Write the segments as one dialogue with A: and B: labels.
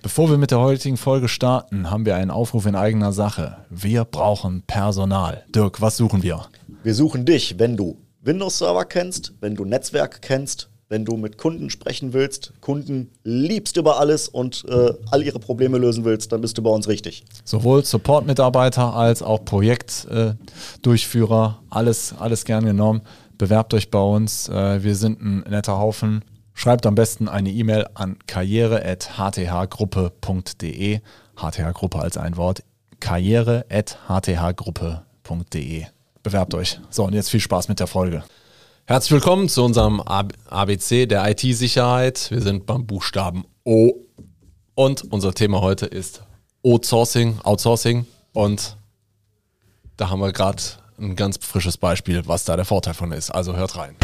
A: Bevor wir mit der heutigen Folge starten, haben wir einen Aufruf in eigener Sache. Wir brauchen Personal. Dirk, was suchen wir?
B: Wir suchen dich, wenn du Windows-Server kennst, wenn du Netzwerk kennst, wenn du mit Kunden sprechen willst, Kunden liebst über alles und all ihre Probleme lösen willst, dann bist du bei uns richtig.
A: Sowohl Support-Mitarbeiter als auch Projektdurchführer, alles gern genommen. Bewerbt euch bei uns, wir sind ein netter Haufen. Schreibt am besten eine E-Mail an karriere@hthgruppe.de. HTH-Gruppe als ein Wort. karriere@hthgruppe.de. Bewerbt euch. So, und jetzt viel Spaß mit der Folge.
C: Herzlich willkommen zu unserem ABC der IT-Sicherheit. Wir sind beim Buchstaben O. Und unser Thema heute ist Outsourcing. Und da haben wir gerade ein ganz frisches Beispiel, was da der Vorteil von ist. Also hört rein.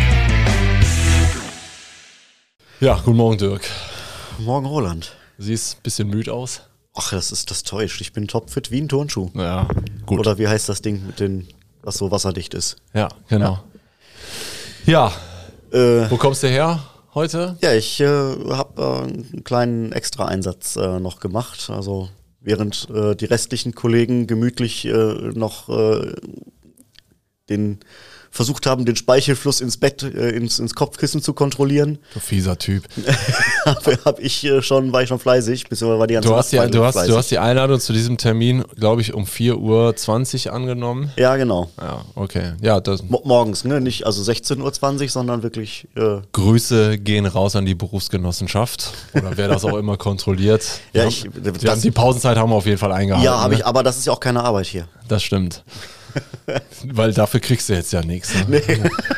C: Ja, guten Morgen, Dirk.
B: Guten Morgen, Roland.
C: Du siehst ein bisschen müde aus.
B: Ach, das täuscht. Ich bin topfit wie ein Turnschuh.
C: Ja, gut.
B: Oder wie heißt das Ding, was so wasserdicht ist?
C: Ja, genau. Ja, wo kommst du her heute?
B: Ja, ich habe einen kleinen Extra-Einsatz noch gemacht. Also während die restlichen Kollegen gemütlich noch versucht haben, den Speichelfluss ins Bett, ins Kopfkissen zu kontrollieren.
A: Du fieser Typ.
B: war ich schon fleißig, beziehungsweise war die ganze Nacht
C: fleißig. Du hast die Einladung zu diesem Termin, glaube ich, um 4:20 Uhr angenommen.
B: Ja, genau.
C: Ja, okay. Ja,
B: morgens, ne? Nicht also 16:20 Uhr, sondern wirklich...
C: Grüße gehen raus an die Berufsgenossenschaft oder wer das auch immer kontrolliert.
B: Ja,
C: die Pausenzeit haben wir auf jeden Fall eingehalten.
B: Ja, habe ich, aber das ist ja auch keine Arbeit hier.
C: Das stimmt. Weil dafür kriegst du jetzt ja nichts. Ne?
B: Nee.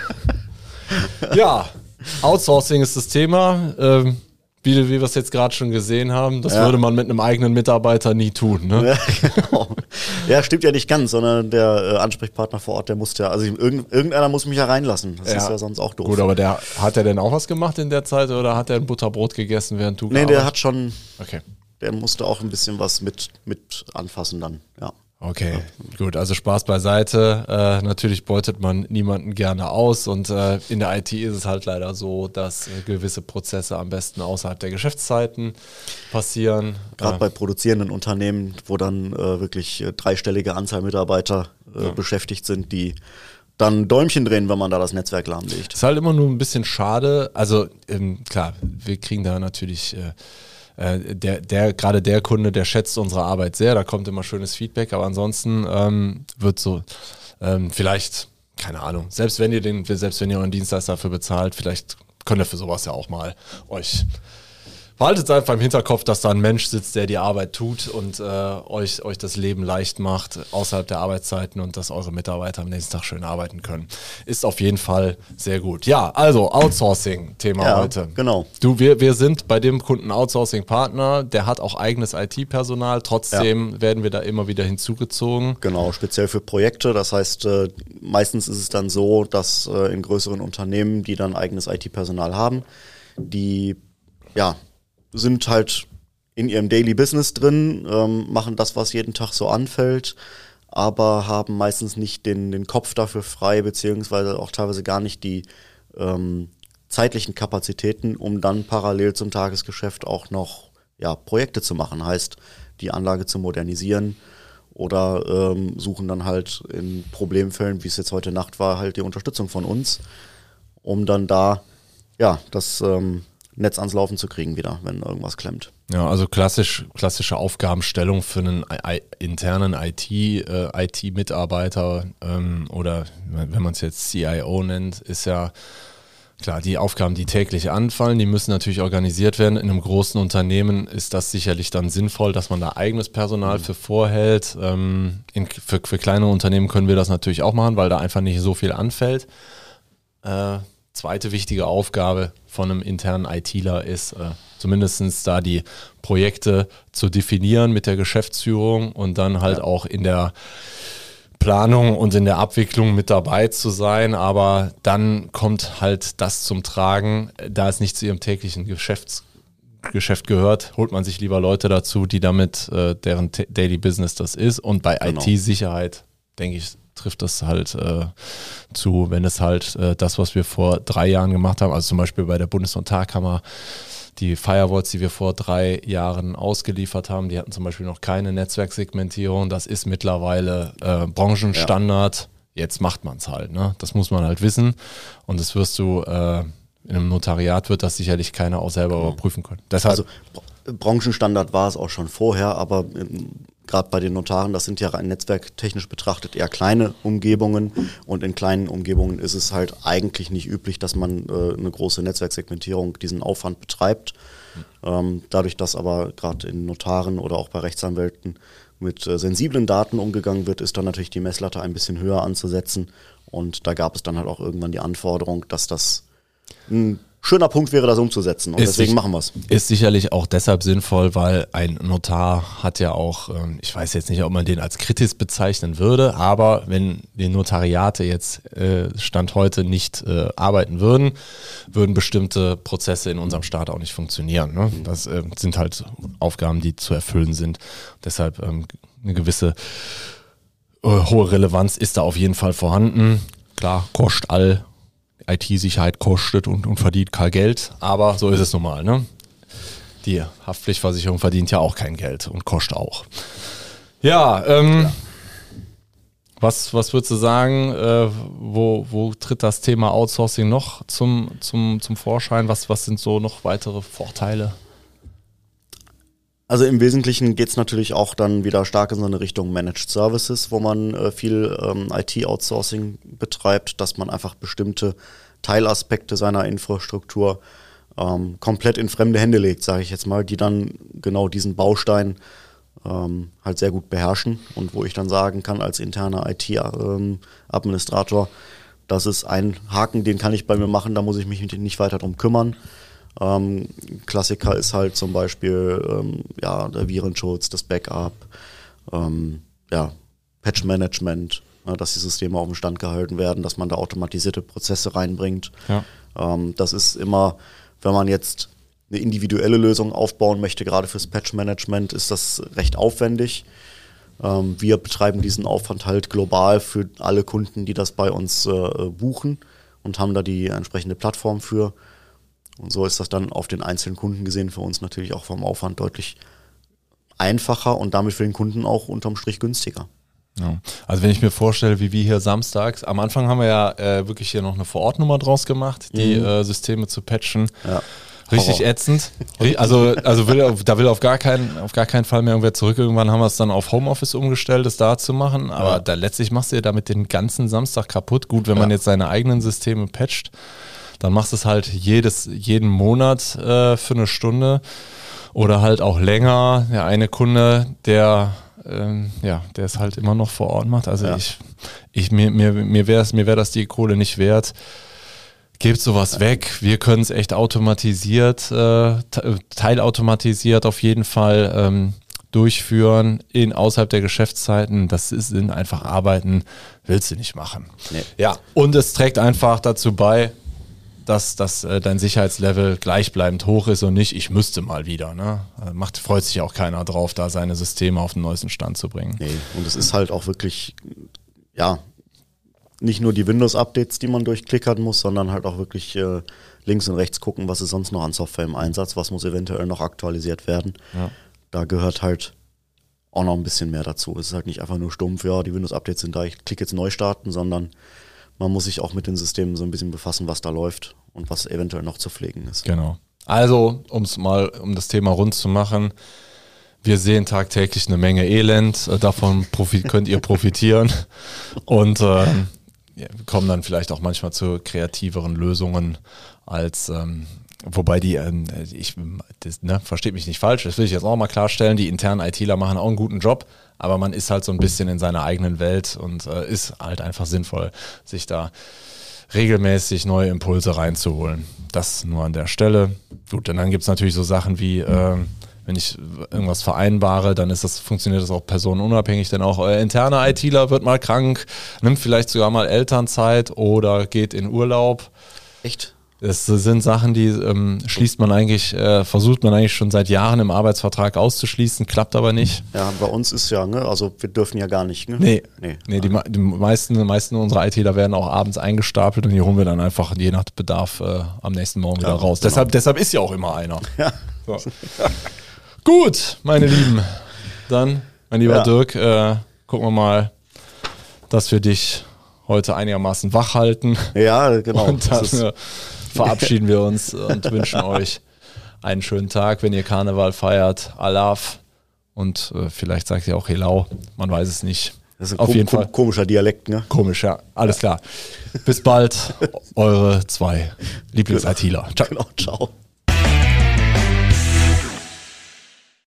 C: Ja, Outsourcing ist das Thema. Wie wir es jetzt gerade schon gesehen haben, das würde man mit einem eigenen Mitarbeiter nie tun. Ne?
B: Ja, genau. Ja, stimmt ja nicht ganz, sondern der Ansprechpartner vor Ort, der muss ja, also irgendeiner muss mich ja reinlassen. Das ist ja sonst auch doof.
C: Gut, aber hat der denn auch was gemacht in der Zeit oder hat er ein Butterbrot gegessen, während du gearbeitet?
B: Nee, der hat schon,
C: okay.
B: Der musste auch ein bisschen was mit anfassen dann, ja.
C: Okay, gut, also Spaß beiseite. Natürlich beutet man niemanden gerne aus und in der IT ist es halt leider so, dass gewisse Prozesse am besten außerhalb der Geschäftszeiten passieren.
B: Gerade bei produzierenden Unternehmen, wo dann wirklich dreistellige Anzahl Mitarbeiter beschäftigt sind, die dann Däumchen drehen, wenn man da das Netzwerk lahmlegt.
C: Ist halt immer nur ein bisschen schade. Also klar, wir kriegen da natürlich... gerade der Kunde, der schätzt unsere Arbeit sehr, da kommt immer schönes Feedback, aber ansonsten wird so vielleicht, keine Ahnung, selbst wenn ihr euren Dienstleister dafür bezahlt, vielleicht könnt ihr für sowas ja auch mal euch behaltet einfach im Hinterkopf, dass da ein Mensch sitzt, der die Arbeit tut und euch das Leben leicht macht außerhalb der Arbeitszeiten und dass eure Mitarbeiter am nächsten Tag schön arbeiten können. Ist auf jeden Fall sehr gut. Ja, also Outsourcing-Thema heute.
B: Genau.
C: Wir sind bei dem Kunden Outsourcing-Partner, der hat auch eigenes IT-Personal, trotzdem werden wir da immer wieder hinzugezogen.
B: Genau, speziell für Projekte. Das heißt, meistens ist es dann so, dass in größeren Unternehmen, die dann eigenes IT-Personal haben, die sind halt in ihrem Daily Business drin, machen das, was jeden Tag so anfällt, aber haben meistens nicht den Kopf dafür frei, beziehungsweise auch teilweise gar nicht die zeitlichen Kapazitäten, um dann parallel zum Tagesgeschäft auch noch Projekte zu machen. Heißt, die Anlage zu modernisieren oder suchen dann halt in Problemfällen, wie es jetzt heute Nacht war, halt die Unterstützung von uns, um dann da das Netz ans Laufen zu kriegen wieder, wenn irgendwas klemmt.
C: Ja, also klassische Aufgabenstellung für einen internen IT-Mitarbeiter oder wenn man es jetzt CIO nennt, ist ja klar, die Aufgaben, die täglich anfallen, die müssen natürlich organisiert werden. In einem großen Unternehmen ist das sicherlich dann sinnvoll, dass man da eigenes Personal für vorhält. Für kleine Unternehmen können wir das natürlich auch machen, weil da einfach nicht so viel anfällt. Zweite wichtige Aufgabe von einem internen ITler ist, zumindest da die Projekte zu definieren mit der Geschäftsführung und dann halt auch in der Planung und in der Abwicklung mit dabei zu sein. Aber dann kommt halt das zum Tragen, da es nicht zu ihrem täglichen Geschäft gehört, holt man sich lieber Leute dazu, die damit deren Daily Business das ist. Und bei IT-Sicherheit, denke ich, trifft das halt zu, wenn es halt das, was wir vor 3 Jahren gemacht haben, also zum Beispiel bei der Bundesnotarkammer, Die Firewalls, die wir vor 3 Jahren ausgeliefert haben, die hatten zum Beispiel noch keine Netzwerksegmentierung. Das ist mittlerweile Branchenstandard. Jetzt macht man es halt, ne? Das muss man halt wissen. Und das wirst du, in einem Notariat wird das sicherlich keiner auch selber überprüfen können. Deshalb,
B: Also Branchenstandard war es auch schon vorher, aber gerade bei den Notaren, das sind ja rein netzwerktechnisch betrachtet eher kleine Umgebungen und in kleinen Umgebungen ist es halt eigentlich nicht üblich, dass man eine große Netzwerksegmentierung, diesen Aufwand betreibt. Dadurch, dass aber gerade in Notaren oder auch bei Rechtsanwälten mit sensiblen Daten umgegangen wird, ist dann natürlich die Messlatte ein bisschen höher anzusetzen und da gab es dann halt auch irgendwann die Anforderung, dass das ein schöner Punkt wäre, das umzusetzen und deswegen machen wir es.
C: Ist sicherlich auch deshalb sinnvoll, weil ein Notar hat ja auch, ich weiß jetzt nicht, ob man den als kritisch bezeichnen würde, aber wenn die Notariate jetzt Stand heute nicht arbeiten würden, würden bestimmte Prozesse in unserem Staat auch nicht funktionieren. Ne? Das sind halt Aufgaben, die zu erfüllen sind. Deshalb eine gewisse hohe Relevanz ist da auf jeden Fall vorhanden. Klar, kostet all IT-Sicherheit kostet und verdient kein Geld, aber so ist es nun mal, ne? Die Haftpflichtversicherung verdient ja auch kein Geld und kostet auch. Ja, was würdest du sagen, wo tritt das Thema Outsourcing noch zum Vorschein? Was sind so noch weitere Vorteile?
B: Also im Wesentlichen geht es natürlich auch dann wieder stark in so eine Richtung Managed Services, wo man viel IT-Outsourcing betreibt, dass man einfach bestimmte Teilaspekte seiner Infrastruktur komplett in fremde Hände legt, sage ich jetzt mal, die dann genau diesen Baustein halt sehr gut beherrschen und wo ich dann sagen kann als interner IT-Administrator, das ist ein Haken, den kann ich bei mir machen, da muss ich mich nicht weiter drum kümmern. Klassiker ist halt zum Beispiel der Virenschutz, das Backup, Patch-Management, dass die Systeme auf dem Stand gehalten werden, dass man da automatisierte Prozesse reinbringt. Ja. Das ist immer, wenn man jetzt eine individuelle Lösung aufbauen möchte, gerade fürs Patch-Management, ist das recht aufwendig. Wir betreiben diesen Aufwand halt global für alle Kunden, die das bei uns buchen und haben da die entsprechende Plattform für. Und so ist das dann auf den einzelnen Kunden gesehen für uns natürlich auch vom Aufwand deutlich einfacher und damit für den Kunden auch unterm Strich günstiger.
C: Ja. Also wenn ich mir vorstelle, wie wir hier samstags, am Anfang haben wir ja wirklich hier noch eine Vorortnummer draus gemacht, die Systeme zu patchen. Ja. Richtig ätzend. Also da will auf gar keinen Fall mehr irgendwer zurück. Irgendwann haben wir es dann auf Homeoffice umgestellt, das da zu machen. Aber da letztlich machst du ja damit den ganzen Samstag kaputt. Gut, wenn man jetzt seine eigenen Systeme patcht, dann machst du es halt jeden Monat für eine Stunde oder halt auch länger. Der eine Kunde, der es halt immer noch vor Ort macht. Also mir wäre das die Kohle nicht wert. Gebt sowas weg. Wir können es echt automatisiert, teilautomatisiert auf jeden Fall durchführen außerhalb der Geschäftszeiten. Das sind einfach Arbeiten, willst du nicht machen. Nee. Ja, und es trägt einfach dazu bei, dass dein Sicherheitslevel gleichbleibend hoch ist und nicht, ich müsste mal wieder. Ne? Freut sich auch keiner drauf, da seine Systeme auf den neuesten Stand zu bringen.
B: Nee, und es ist halt auch wirklich, nicht nur die Windows-Updates, die man durchklickern muss, sondern halt auch wirklich links und rechts gucken, was ist sonst noch an Software im Einsatz, was muss eventuell noch aktualisiert werden. Ja. Da gehört halt auch noch ein bisschen mehr dazu. Es ist halt nicht einfach nur stumpf, die Windows-Updates sind da, ich klicke jetzt neu starten, sondern man muss sich auch mit den Systemen so ein bisschen befassen, was da läuft und was eventuell noch zu pflegen ist.
C: Genau. Also, um das Thema rund zu machen, wir sehen tagtäglich eine Menge Elend, davon könnt ihr profitieren und wir kommen dann vielleicht auch manchmal zu kreativeren Lösungen als, wobei versteht mich nicht falsch, das will ich jetzt auch mal klarstellen, die internen ITler machen auch einen guten Job, aber man ist halt so ein bisschen in seiner eigenen Welt und ist halt einfach sinnvoll, sich da regelmäßig neue Impulse reinzuholen. Das nur an der Stelle. Gut, und dann gibt es natürlich so Sachen wie, wenn ich irgendwas vereinbare, dann funktioniert das auch personenunabhängig, denn auch euer interner ITler wird mal krank, nimmt vielleicht sogar mal Elternzeit oder geht in Urlaub.
B: Echt?
C: Das sind Sachen, die versucht man eigentlich schon seit Jahren im Arbeitsvertrag auszuschließen, klappt aber nicht.
B: Ja, bei uns ist ja, ne, also wir dürfen ja gar nicht, ne?
C: Nee, die meisten unserer ITler werden auch abends eingestapelt und die holen wir dann einfach je nach Bedarf am nächsten Morgen wieder raus. Genau. Deshalb ist ja auch immer einer. Ja. So. Gut, meine Lieben. Dann, mein lieber Dirk, gucken wir mal, dass wir dich heute einigermaßen wach halten.
B: Ja, genau.
C: Und dann verabschieden wir uns und wünschen euch einen schönen Tag, wenn ihr Karneval feiert. Alaf und vielleicht sagt ihr auch Helau, man weiß es nicht.
B: Das ist auf jeden Fall komischer Dialekt, ne?
C: Komisch, ja. Alles klar. Bis bald, eure 2 Lieblings-ITler.
B: Ciao. Genau, ciao.